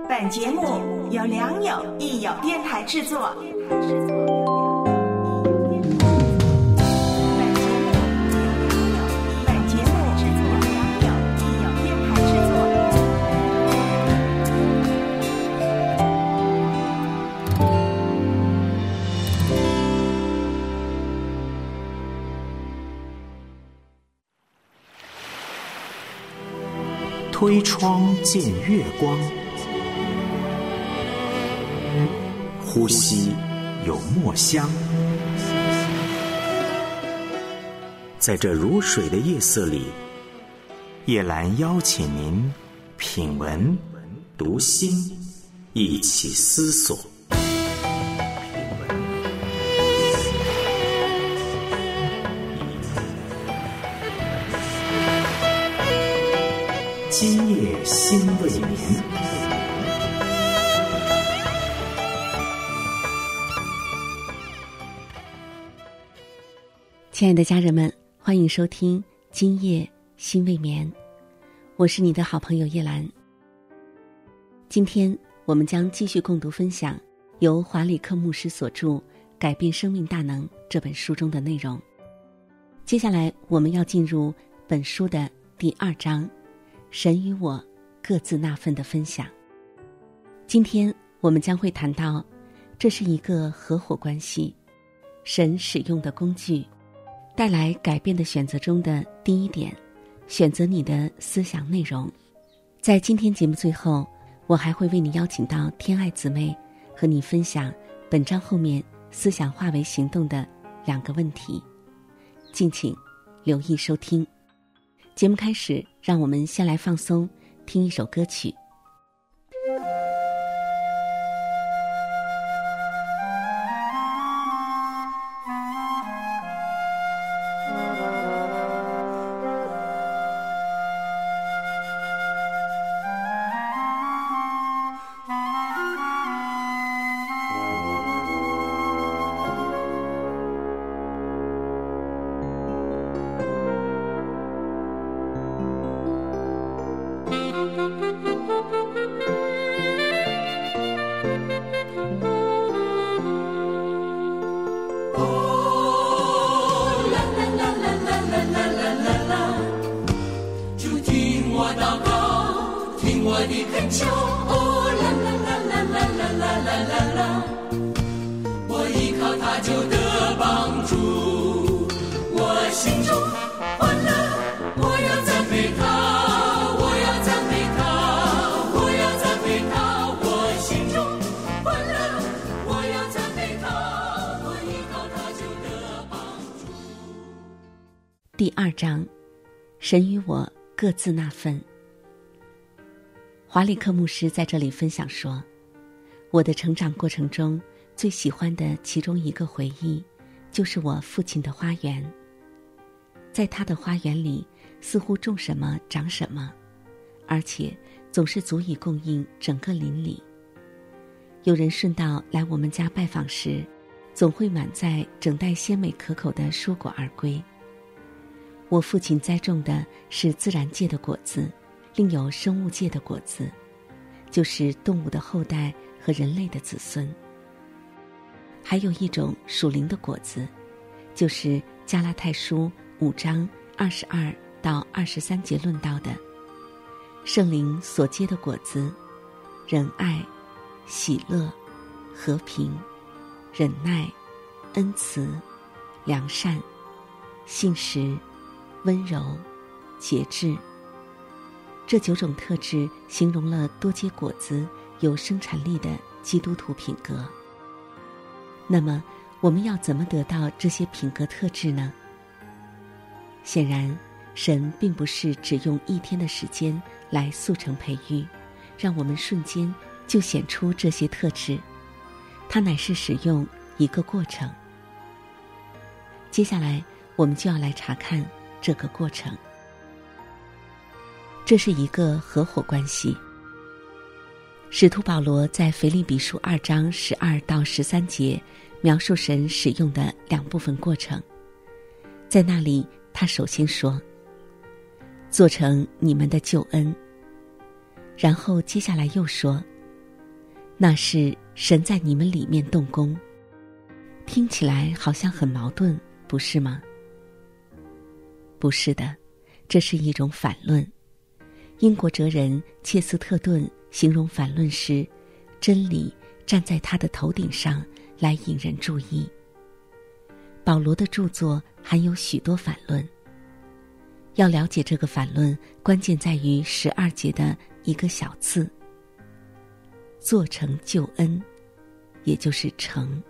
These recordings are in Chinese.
本节目由良友益友电台制作。 推窗见月光，呼吸有墨香。在这如水的夜色里，叶兰邀请您品文读心，一起思索。今夜心未眠。 亲爱的家人们，欢迎收听今夜心未眠，我是你的好朋友叶兰。今天我们将继续共读分享由华里克牧师所著《改变生命大能》这本书中的内容。接下来我们要进入本书的第2章，神与我各自那份的分享。今天我们将会谈到，这是一个合伙关系，神使用的工具，带来改变的选择中的第一点，选择你的思想内容。在今天节目最后，我还会为你邀请到天爱姊妹和你分享本章后面思想化为行动的2个问题，敬请留意收听。节目开始，让我们先来放松，听一首歌曲。第2章，神与我各自那份。华里克牧师在这里分享说，我的成长过程中最喜欢的其中一个回忆，就是我父亲的花园。在他的花园里，似乎种什么长什么，而且总是足以供应整个邻里。有人顺道来我们家拜访时，总会满载整袋鲜美可口的蔬果而归。我父亲栽种的是自然界的果子，另有生物界的果子，就是动物的后代和人类的子孙。还有一种属灵的果子，就是加拉太书5章22到23节论到的圣灵所结的果子，仁爱、喜乐、和平、忍耐、恩慈、良善、信实、温柔、节制。这9种特质形容了多结果子、有生产力的基督徒品格。那么我们要怎么得到这些品格特质呢？显然，神并不是只用1天的时间来速成培育，让我们瞬间就显出这些特质，它乃是使用一个过程。接下来我们就要来查看这个过程。这是一个合伙关系。使徒保罗在腓立比书2章12到13节描述神使用的2部分过程。在那里，他首先说，做成你们的救恩。然后接下来又说， 那是神在你们里面动工。听起来好像很矛盾，不是吗？不是的，这是一种反论。英国哲人切斯特顿形容反论时，真理站在他的头顶上来引人注意。保罗的著作含有许多反论。要了解这个反论，关键在于12节的一个小字，做成救恩，也就是成。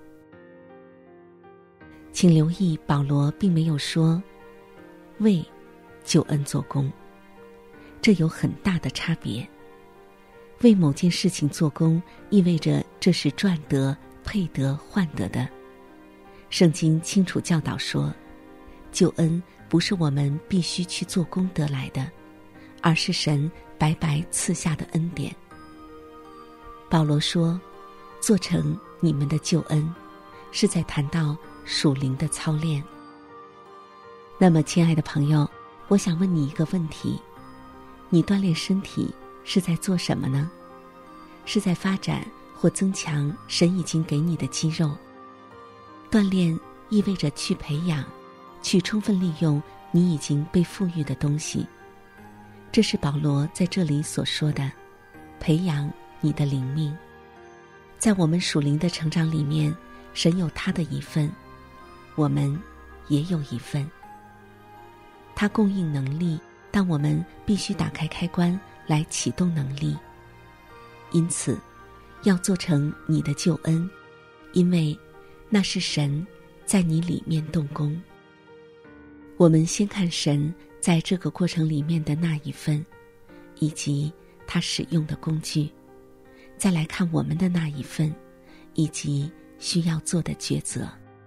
请留意，保罗并没有说为救恩做工，这有很大的差别。为某件事情做工，意味着这是赚得、配得、换得的。圣经清楚教导说，救恩不是我们必须去做工得来的，而是神白白赐下的恩典。保罗说，做成你们的救恩，是在谈到属灵的操练。那么，亲爱的朋友，我想问你一个问题：你锻炼身体是在做什么呢？是在发展或增强神已经给你的肌肉？锻炼意味着去培养，去充分利用你已经被赋予的东西。这是保罗在这里所说的，培养你的灵命。在我们属灵的成长里面，神有他的一份，我们也有一份。他供应能力，但我们必须打开开关来启动能力。因此，要做成你的救恩，因为那是神在你里面动工。我们先看神在这个过程里面的那一份，以及他使用的工具，再来看我们的那一份，以及需要做的抉择。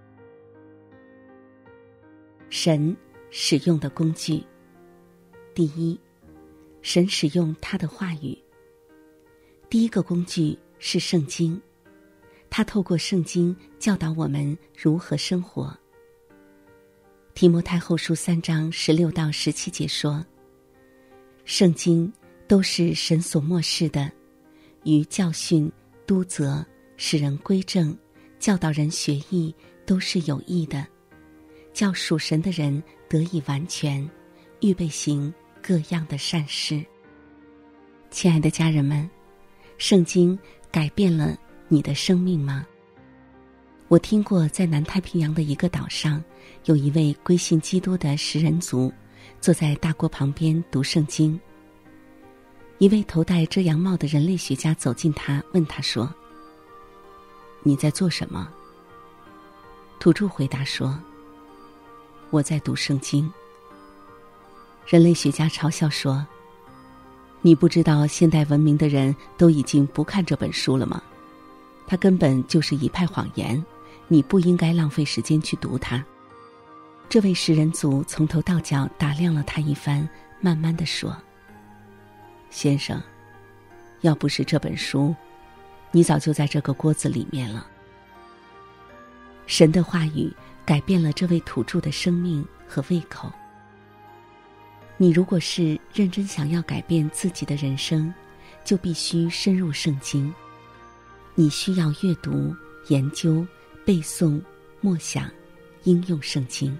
神使用的工具。第一，神使用他的话语。第一个工具是圣经，他透过圣经教导我们如何生活。提摩太后书3章16到17节说，圣经都是神所默示的，于教训、督责、使人归正、教导人学义，都是有益的，叫属神的人得以完全，预备行各样的善事。亲爱的家人们，圣经改变了你的生命吗？我听过在南太平洋的一个岛上，有一位归信基督的食人族坐在大锅旁边读圣经。一位头戴遮阳帽的人类学家走近他，问他说，你在做什么？土著回答说，我在读圣经。人类学家嘲笑说，你不知道现代文明的人都已经不看这本书了吗？它根本就是一派谎言，你不应该浪费时间去读它。这位食人族从头到脚打量了他一番，慢慢地说，先生，要不是这本书，你早就在这个锅子里面了。神的话语改变了这位土著的生命和胃口。你如果是认真想要改变自己的人生，就必须深入圣经。你需要阅读、研究、背诵、默想、应用圣经。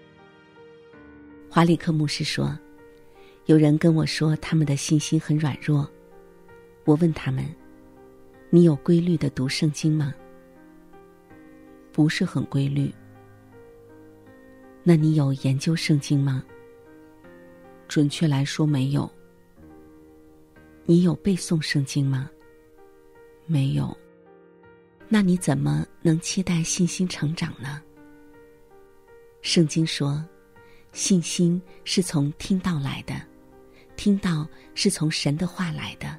华里克牧师说，有人跟我说他们的信心很软弱，我问他们，你有规律地读圣经吗？不是很规律。那你有研究圣经吗？准确来说没有。你有背诵圣经吗？没有。那你怎么能期待信心成长呢？圣经说，信心是从听道来的，听道是从神的话来的。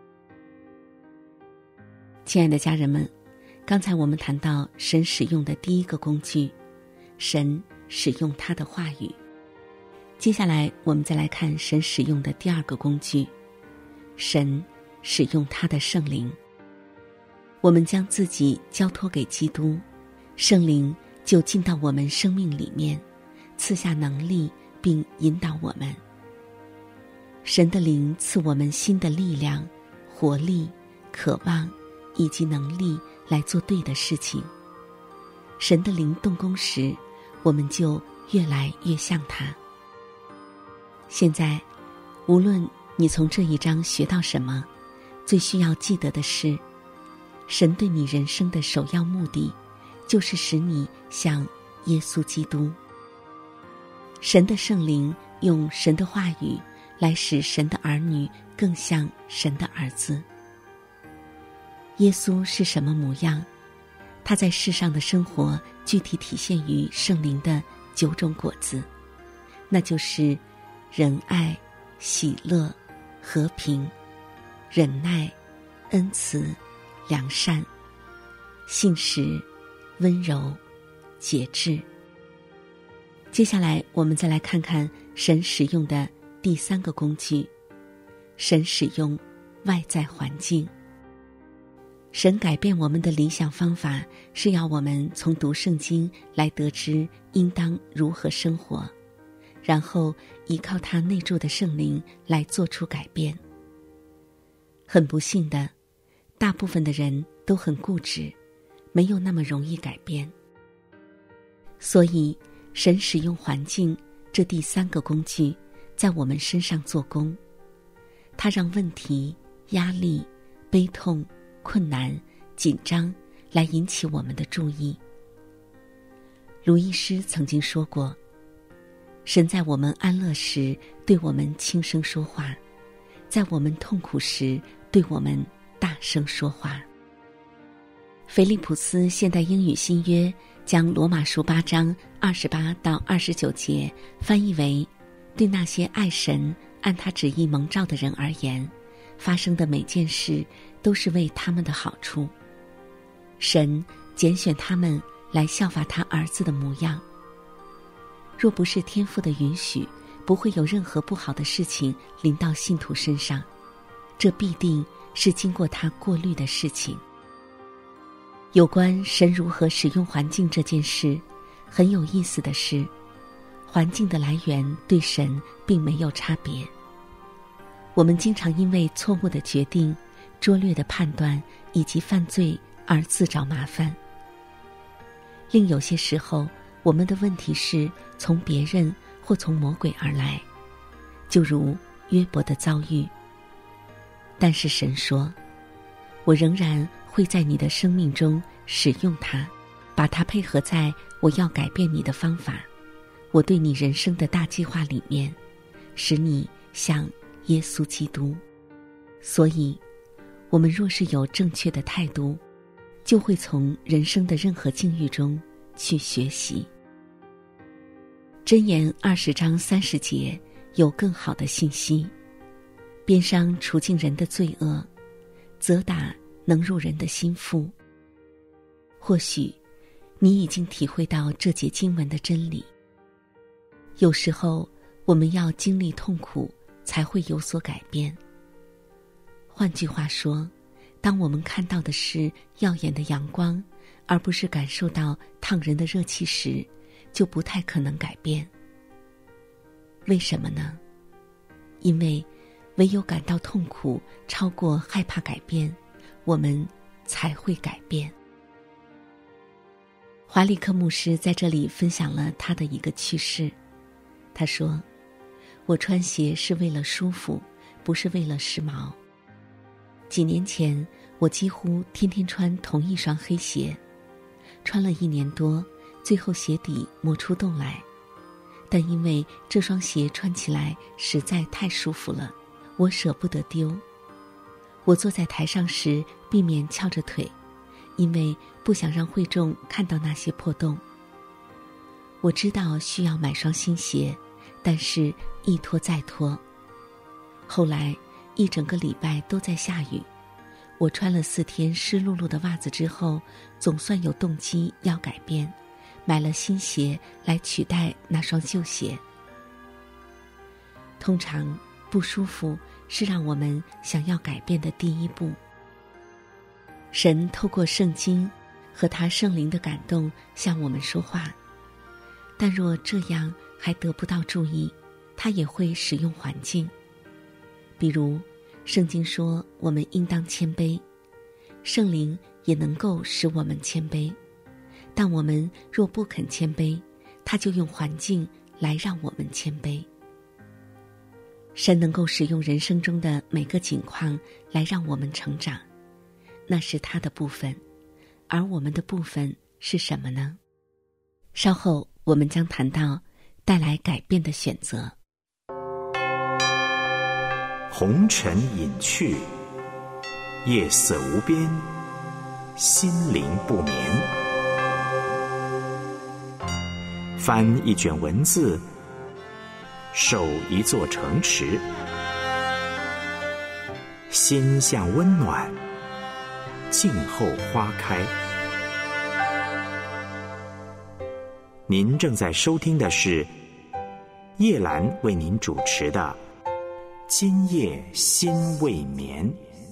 亲爱的家人们，刚才我们谈到神使用的第一个工具，神使用他的话语。接下来我们再来看神使用的第二个工具，神使用他的圣灵。我们将自己交托给基督，圣灵就进到我们生命里面，赐下能力并引导我们。神的灵赐我们新的力量、活力、渴望、 以及能力来做对的事情。神的灵动工时，我们就越来越像他。现在，无论你从这一章学到什么，最需要记得的是，神对你人生的首要目的，就是使你像耶稣基督。神的圣灵用神的话语来使神的儿女更像神的儿子。耶稣是什么模样？他在世上的生活具体体现于圣灵的9种果子，那就是仁爱、喜乐、和平、忍耐、恩慈、良善、信实、温柔、节制。接下来我们再来看看神使用的第3个工具，神使用外在环境。神改变我们的理想方法，是要我们从读圣经来得知应当如何生活，然后依靠他内住的圣灵来做出改变。很不幸的，大部分的人都很固执，没有那么容易改变。所以神使用环境这第3个工具在我们身上做工，他让问题、压力、悲痛、困难、紧张来引起我们的注意。鲁医师曾经说过，神在我们安乐时对我们轻声说话，在我们痛苦时对我们大声说话。腓利普斯现代英语新约将罗马书8章28到29节翻译为，对那些爱神按他旨意蒙召的人而言，发生的每件事都是为他们的好处。神拣选他们来效法他儿子的模样。若不是天父的允许，不会有任何不好的事情临到信徒身上，这必定是经过他过滤的事情。有关神如何使用环境这件事，很有意思的是，环境的来源对神并没有差别。我们经常因为错误的决定、拙劣的判断以及犯罪而自找麻烦。另有些时候，我们的问题是从别人或从魔鬼而来，就如约伯的遭遇。但是神说，我仍然会在你的生命中使用它，把它配合在我要改变你的方法，我对你人生的大计划里面，使你像耶稣基督。所以我们若是有正确的态度，就会从人生的任何境遇中去学习。箴言20章30节有更好的信息，鞭伤除尽人的罪恶，责打能入人的心腹。或许你已经体会到这节经文的真理。有时候我们要经历痛苦才会有所改变。换句话说，当我们看到的是耀眼的阳光，而不是感受到烫人的热气时，就不太可能改变。为什么呢？因为唯有感到痛苦超过害怕改变，我们才会改变。华利克牧师在这里分享了他的一个趣事。他说，我穿鞋是为了舒服，不是为了时髦。几年前，我几乎天天穿同一双黑鞋，穿了1年多，最后鞋底磨出洞来。但因为这双鞋穿起来实在太舒服了，我舍不得丢。我坐在台上时避免翘着腿，因为不想让会众看到那些破洞。我知道需要买双新鞋，但是一拖再拖。后来一整个礼拜都在下雨，我穿了4天湿漉漉的袜子之后，总算有动机要改变，买了新鞋来取代那双旧鞋。通常不舒服是让我们想要改变的第一步。神透过圣经和他圣灵的感动向我们说话，但若这样还得不到注意，他也会使用环境。比如圣经说我们应当谦卑， 圣灵也能够使我们谦卑，但我们若不肯谦卑，他就用环境来让我们谦卑。神能够使用人生中的每个境况来让我们成长，那是他的部分，而我们的部分是什么呢？稍后我们将谈到带来改变的选择。 红尘隐去，夜色无边，心灵不眠。翻一卷文字，守一座城池，心向温暖，静候花开。您正在收听的是叶兰为您主持的今夜心未眠。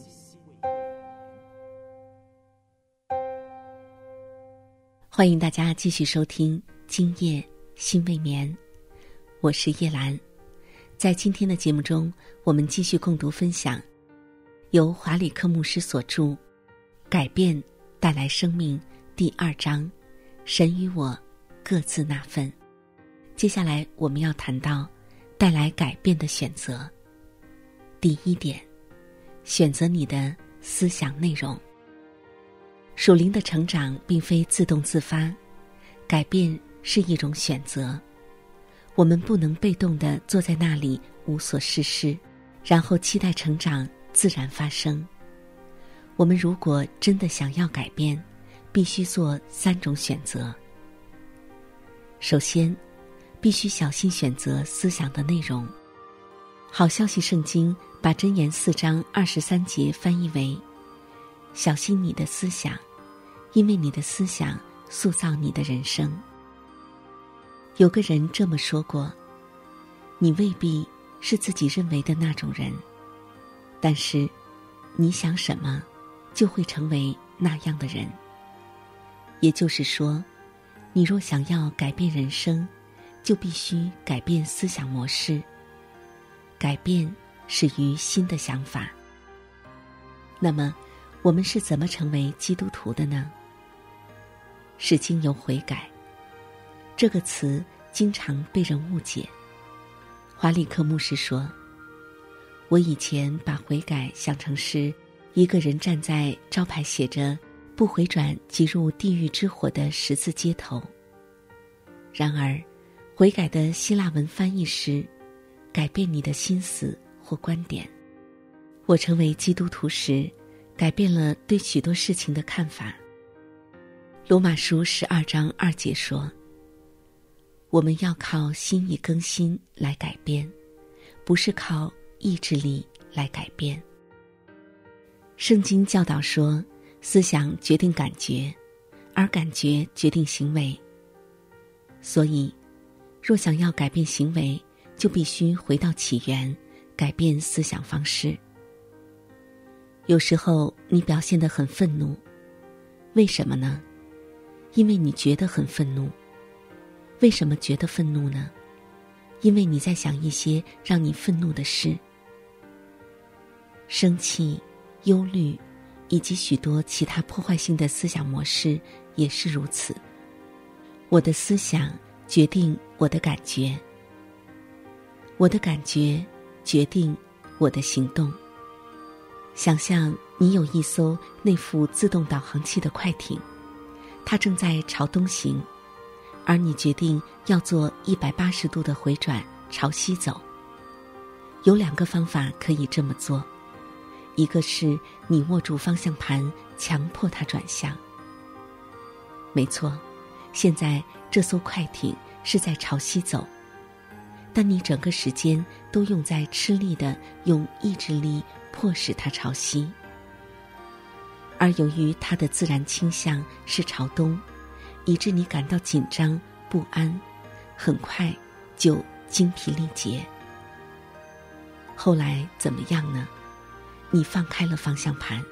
欢迎大家继续收听今夜心未眠，我是叶兰。在今天的节目中，我们继续共读分享由华里克牧师所著《改变带来生命》第2章，神与我各自那份。接下来我们要谈到带来改变的选择。第1点，选择你的思想内容。属灵的成长并非自动自发，改变是一种选择。我们不能被动地坐在那里无所事事，然后期待成长自然发生。我们如果真的想要改变，必须做3种选择。首先，必须小心选择思想的内容。好消息圣经把箴言4章23节翻译为：小心你的思想，因为你的思想塑造你的人生。有个人这么说过，你未必是自己认为的那种人，但是你想什么，就会成为那样的人。也就是说，你若想要改变人生，就必须改变思想模式。改变始于新的想法。那么，我们是怎么成为基督徒的呢？是经由悔改。这个词经常被人误解。华里克牧师说，我以前把悔改想成是一个人站在招牌写着不回转即入地狱之火的十字街头。然而，悔改的希腊文翻译是改变你的心思或观点。我成为基督徒时，改变了对许多事情的看法。罗马书12章2节说，我们要靠心意更新来改变，不是靠意志力来改变。圣经教导说，思想决定感觉，而感觉决定行为。所以，若想要改变行为，就必须回到起源，改变思想方式。有时候你表现得很愤怒，为什么呢？因为你觉得很愤怒。为什么觉得愤怒呢？因为你在想一些让你愤怒的事。生气、忧虑以及许多其他破坏性的思想模式也是如此。我的思想决定我的感觉，我的感觉决定我的行动。想象你有一艘内附自动导航器的快艇，它正在朝东行，而你决定要做180度的回转朝西走。有2个方法可以这么做，一个是你握住方向盘，强迫它转向。没错，现在这艘快艇是在朝西走，但你整个时间都用在吃力地用意志力迫使它朝西。而由于它的自然倾向是朝东，以致你感到紧张不安，很快就精疲力竭。后来怎么样呢？你放开了方向盘。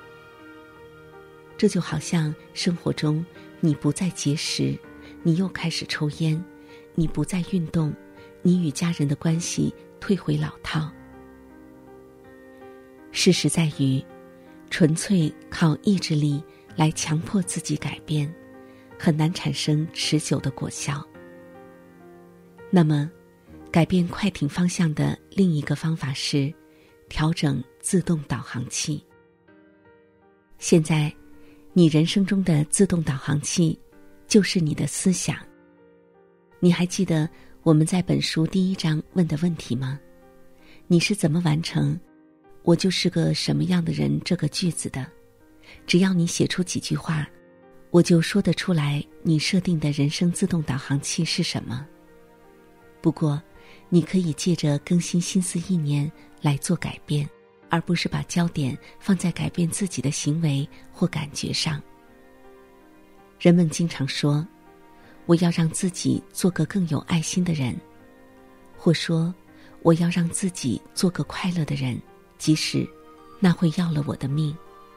这就好像生活中你不再节食，你又开始抽烟，你不再运动，你与家人的关系退回老套。事实在于， 纯粹靠意志力来强迫自己改变，很难产生持久的果效。那么，改变快艇方向的另一个方法是调整自动导航器。现在，你人生中的自动导航器就是你的思想。你还记得我们在本书第1章问的问题吗？你是怎么完成“我就是个什么样的人”这个句子的？只要你写出几句话，我就说得出来你设定的人生自动导航器是什么。不过，你可以借着更新心思意念来做改变，而不是把焦点放在改变自己的行为或感觉上。人们经常说，我要让自己做个更有爱心的人，或说，我要让自己做个快乐的人，即使那会要了我的命。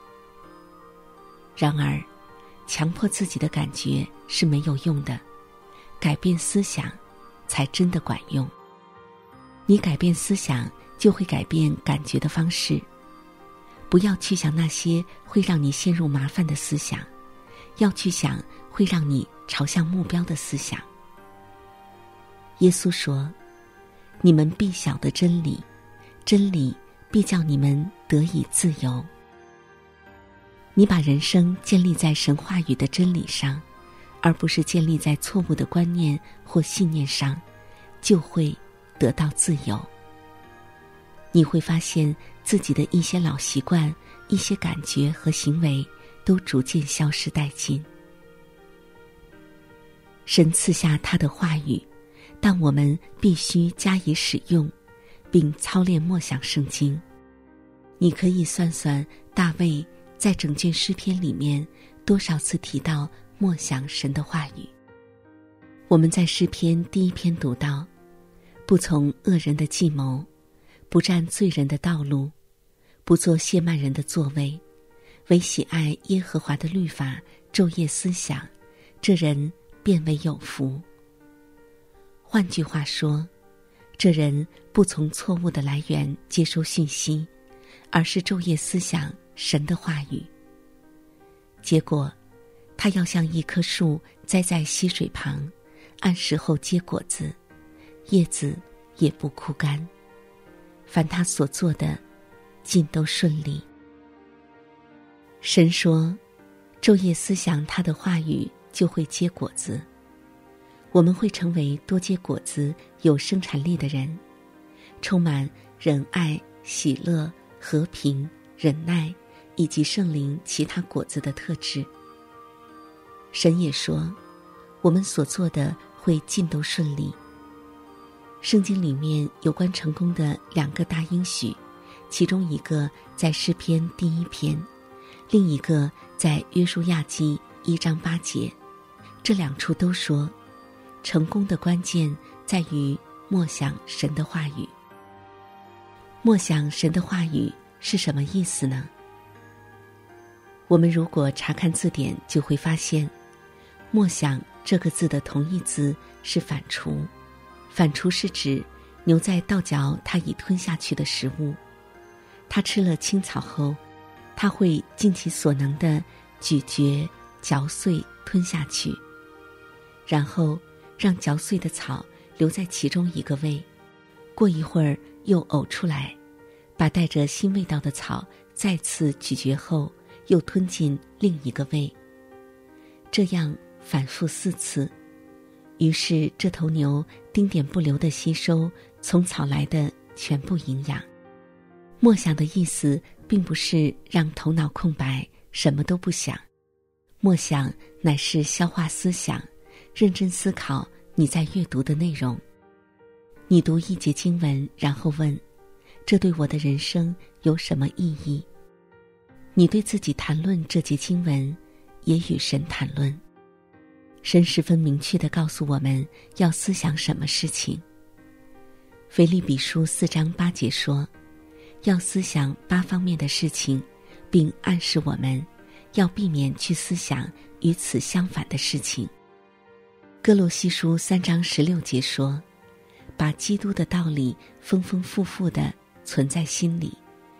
然而，强迫自己的感觉是没有用的，改变思想才真的管用。你改变思想，就会改变感觉的方式。不要去想那些会让你陷入麻烦的思想，要去想会让你朝向目标的思想。耶稣说，你们必晓得真理，真理必叫你们得以自由。你把人生建立在神话语的真理上，而不是建立在错误的观念或信念上，就会得到自由。你会发现自己的一些老习惯、一些感觉和行为都逐渐消失殆尽。神赐下他的话语，但我们必须加以使用，并操练默想圣经。你可以算算大卫在整卷诗篇里面多少次提到默想神的话语。我们在诗篇第1篇读到，不从恶人的计谋，不占罪人的道路，不做亵慢人的座位，唯喜爱耶和华的律法，昼夜思想，这人便为有福。换句话说，这人不从错误的来源接收讯息，而是昼夜思想神的话语。结果，他要像一棵树栽在溪水旁，按时候结果子，叶子也不枯干。凡他所做的，尽都顺利。神说，昼夜思想他的话语，就会结果子。我们会成为多结果子、有生产力的人，充满仁爱、喜乐、和平、忍耐以及圣灵其他果子的特质。神也说，我们所做的会尽都顺利。圣经里面有关成功的2个大应许，其中一个在诗篇第1篇，另一个在约书亚记1章8节。这2处都说，成功的关键在于默想神的话语。默想神的话语是什么意思呢？我们如果查看字典，就会发现，默想这个字的同义字是反刍。反刍是指牛在倒嚼它已吞下去的食物。它吃了青草后，它会尽其所能地咀嚼、嚼碎、吞下去，然后让嚼碎的草留在其中一个胃，过一会儿又呕出来，把带着新味道的草再次咀嚼后又吞进另一个胃，这样反复4次。于是这头牛丁点不留地吸收从草来的全部营养。默想的意思并不是让头脑空白，什么都不想。默想乃是消化思想，认真思考你在阅读的内容。你读一节经文，然后问，这对我的人生有什么意义？你对自己谈论这节经文，也与神谈论。神十分明确地告诉我们要思想什么事情。腓立比书4章8节说，要思想8方面的事情，并暗示我们要避免去思想与此相反的事情。哥罗西书3章16节说，把基督的道理丰丰富富地存在心里，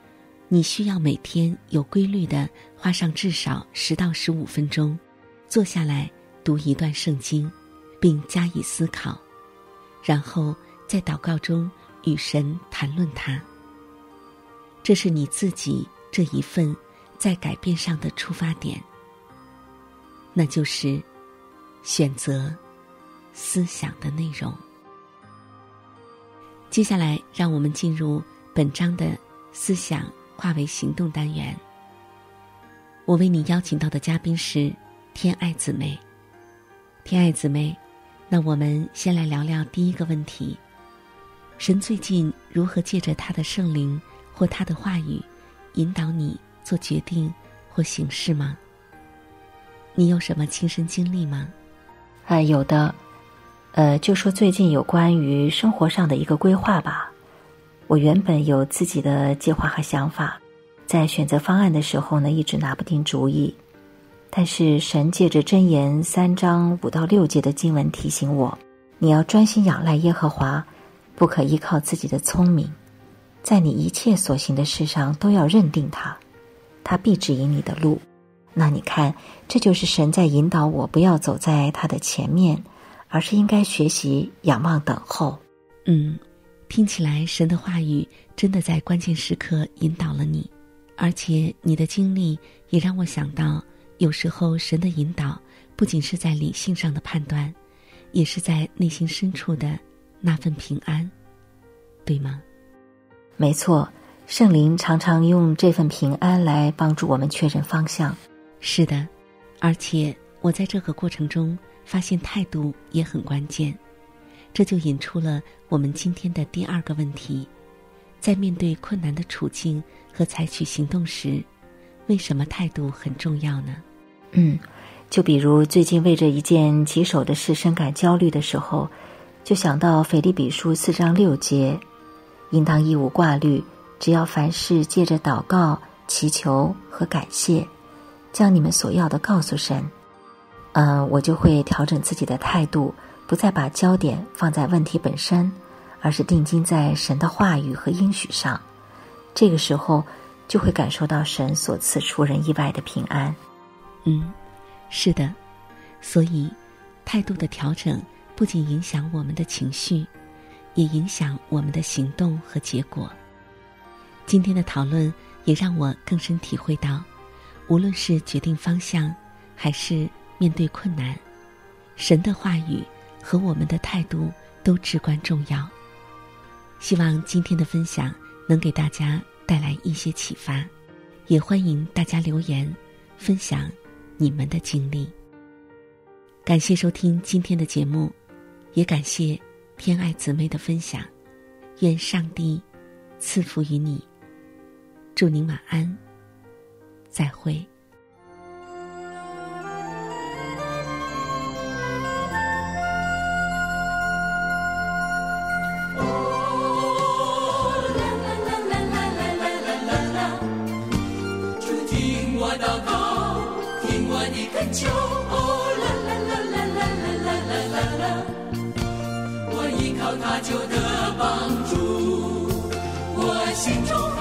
你需要每天有规律地花上至少10到15分钟，坐下来读一段圣经，并加以思考，然后在祷告中与神谈论它。这是你自己这一份在改变上的出发点，那就是选择思想的内容。接下来让我们进入本章的思想化为行动单元。我为你邀请到的嘉宾是天爱姊妹。天爱姊妹，那我们先来聊聊第一个问题：神最近如何借着他的圣灵或他的话语引导你做决定或行事吗？你有什么亲身经历吗？ 有的。就说最近有关于生活上的一个规划吧。我原本有自己的计划和想法，在选择方案的时候呢，一直拿不定主意。但是神借着箴言3章5到6节的经文提醒我，你要专心仰赖耶和华，不可依靠自己的聪明，在你一切所行的事上都要认定他，他必指引你的路。那你看，这就是神在引导我，不要走在他的前面，而是应该学习仰望等候。 听起来神的话语真的在关键时刻引导了你，而且你的经历也让我想到，有时候神的引导不仅是在理性上的判断，也是在内心深处的那份平安，对吗？ 没错，圣灵常常用这份平安来帮助我们确认方向。 是的，而且我在这个过程中发现态度也很关键，这就引出了我们今天的第2个问题：在面对困难的处境和采取行动时，为什么态度很重要呢？ 就比如最近为着一件棘手的事深感焦虑的时候，就想到腓立比书4章6节，应当一无挂虑，只要凡事借着祷告、祈求和感谢，将你们所要的告诉神。我就会调整自己的态度，不再把焦点放在问题本身，而是定睛在神的话语和应许上。这个时候就会感受到神所赐出人意外的平安。 是的，所以态度的调整不仅影响我们的情绪，也影响我们的行动和结果。今天的讨论也让我更深体会到，无论是决定方向，还是面对困难，神的话语和我们的态度都至关重要。希望今天的分享能给大家带来一些启发，也欢迎大家留言分享你们的经历。感谢收听今天的节目，也感谢天爱姊妹的分享。愿上帝赐福于你，祝您晚安，再会。 求啦啦啦啦啦啦啦啦啦，我依靠他就得帮助，我心中